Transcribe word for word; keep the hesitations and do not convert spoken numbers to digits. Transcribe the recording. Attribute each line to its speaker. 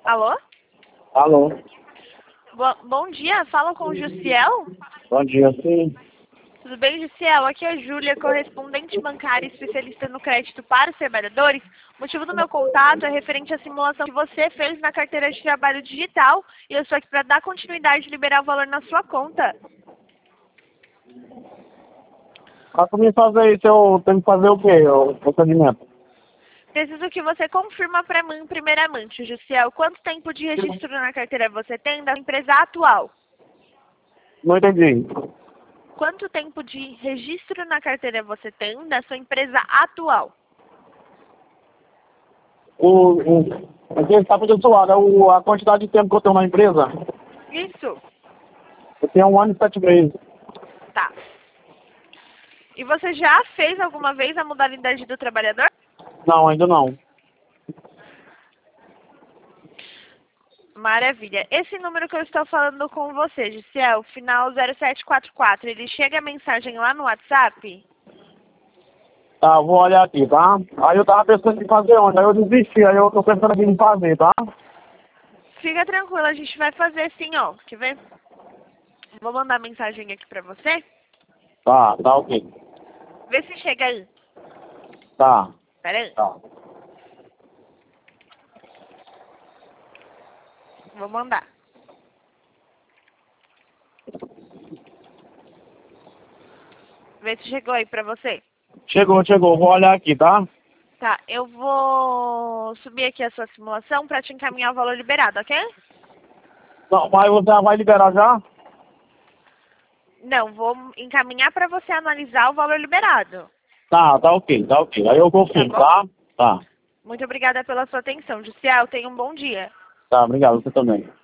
Speaker 1: Alô?
Speaker 2: Alô,
Speaker 1: Bo- bom dia, fala com o Jussiel?
Speaker 2: bom dia, sim.
Speaker 1: Tudo bem, Jussiel? Aqui é a Júlia, correspondente bancária e especialista no crédito para os trabalhadores. O motivo do meu contato é referente à simulação que você fez na carteira de trabalho digital e eu estou aqui para dar continuidade e liberar o valor na sua conta.
Speaker 2: Para começar a fazer isso, eu tenho que fazer o quê? O procedimento?
Speaker 1: Preciso que você confirma para mim, primeiramente, Jussiel, quanto tempo de registro na carteira você tem da empresa atual?
Speaker 2: Não entendi.
Speaker 1: Quanto tempo de registro na carteira você tem da sua empresa atual?
Speaker 2: O, o, aqui está pedindo do lado, é o, a quantidade de tempo que eu tenho na empresa.
Speaker 1: Isso.
Speaker 2: Eu tenho um ano e sete meses.
Speaker 1: Tá. E você já fez alguma vez a modalidade do trabalhador?
Speaker 2: Não, ainda não.
Speaker 1: Maravilha. Esse número que eu estou falando com você, Gisele, final zero sete quatro quatro, ele chega a mensagem lá no WhatsApp?
Speaker 2: Tá, vou olhar aqui, tá? Aí eu tava pensando em fazer ontem, aí eu desisti, aí eu tô pensando aqui em fazer, tá?
Speaker 1: Fica tranquila, a gente vai fazer sim, ó. Quer ver? Vou mandar mensagem aqui pra você.
Speaker 2: Tá, tá ok.
Speaker 1: Vê se chega aí.
Speaker 2: Tá,
Speaker 1: Pera aí.
Speaker 2: tá.
Speaker 1: Vou mandar. Vê se chegou aí pra você.
Speaker 2: Chegou, chegou, vou olhar aqui, tá?
Speaker 1: Tá, eu vou subir aqui a sua simulação pra te encaminhar o valor liberado, ok?
Speaker 2: Não, mas você já vai liberar já?
Speaker 1: Não, vou encaminhar pra você analisar o valor liberado.
Speaker 2: Tá, tá ok, tá ok. Aí eu
Speaker 1: Tá
Speaker 2: confirmo,
Speaker 1: bom?
Speaker 2: tá? Tá.
Speaker 1: Muito obrigada pela sua atenção, Jussiel. Tenha um bom dia.
Speaker 2: Tá, obrigado, você também.